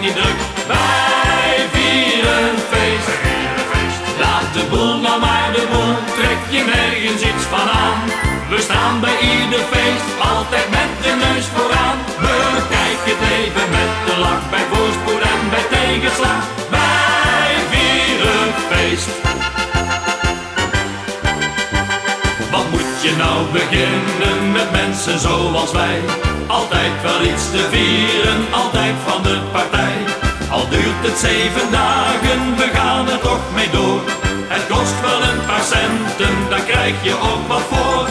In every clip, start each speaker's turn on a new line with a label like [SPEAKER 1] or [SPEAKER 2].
[SPEAKER 1] niet druk. Wij vieren feest. Laat de boel nou maar de boel, trek je nergens iets van aan. We staan bij ieder feest, altijd met de neus vooraan. Bekijk het leven met de lach, bij voorspoed en bij tegenslag. Wij vieren feest. Wat moet je nou beginnen met mensen zoals wij? Altijd wel iets te vieren, altijd van de partij. Al duurt het 7 dagen, we gaan er toch mee door. Het kost wel een paar centen, daar krijg je ook wat voor.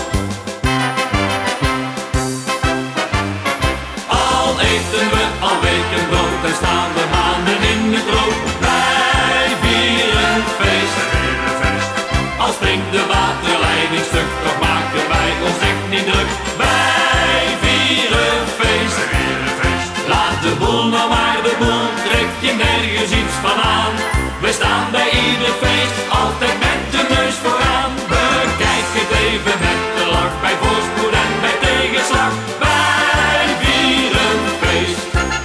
[SPEAKER 1] Al eten we al weken brood en staan we maanden in het rood. Wij vieren feest. Al springt de waterleiding stuk, toch maken wij ons echt niet druk. Wij vieren feest. Laat de boel nou maar de boel, trek je nergens iets van aan. We staan bij ieder feest, altijd met de neus vooraan. Bekijk het leven met de lach, bij voorspoed en bij tegenslag. Wij vieren feest.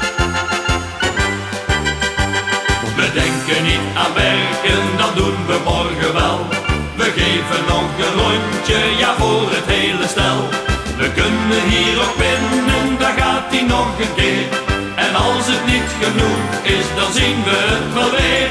[SPEAKER 1] We denken niet aan werken, dat doen we morgen wel. We geven nog een rondje, ja voor het hele stel. We kunnen hier ook winnen, daar gaat hij nog een keer. En als het niet genoeg is, dan zien we het wel weer.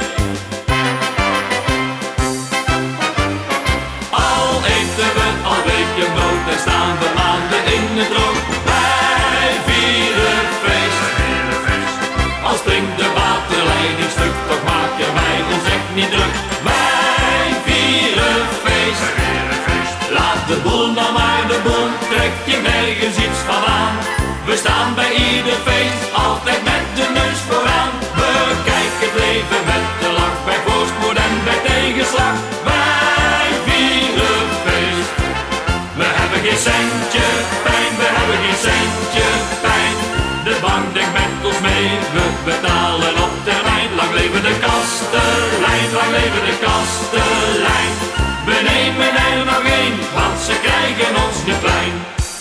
[SPEAKER 1] Al eten we al weken brood en staan we maanden in het rood. Wij vieren feest. Al springt de waterleiding stuk, toch maken wij ons echt niet druk. Wij vieren feest. Laat de boel nou maar de boel, trek je nergens iets van aan. We staan bij ieder feest, altijd met de neus vooraan. Bekijk het leven met de lach, bij voorspoed en bij tegenslag. Wij vieren feest. We hebben geen centje pijn, we hebben geen centje pijn. De bank denkt met ons mee, we betalen op termijn. Lang leven de kastelein, lang leven de kastelein. We nemen er nog één, want ze krijgen ons niet klein.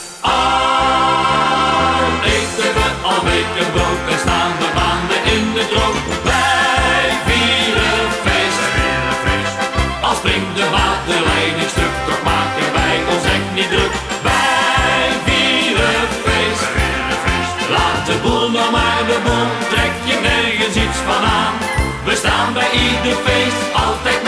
[SPEAKER 1] Al eten we al weken brood en staan we maanden in het rood. Wij vieren feest. Al springt de waterleiding stuk, toch maken wij ons echt niet druk. Wij vieren feest. Laat de boel nou maar de boel, trek je nergens iets van aan. We staan bij ieder feest, altijd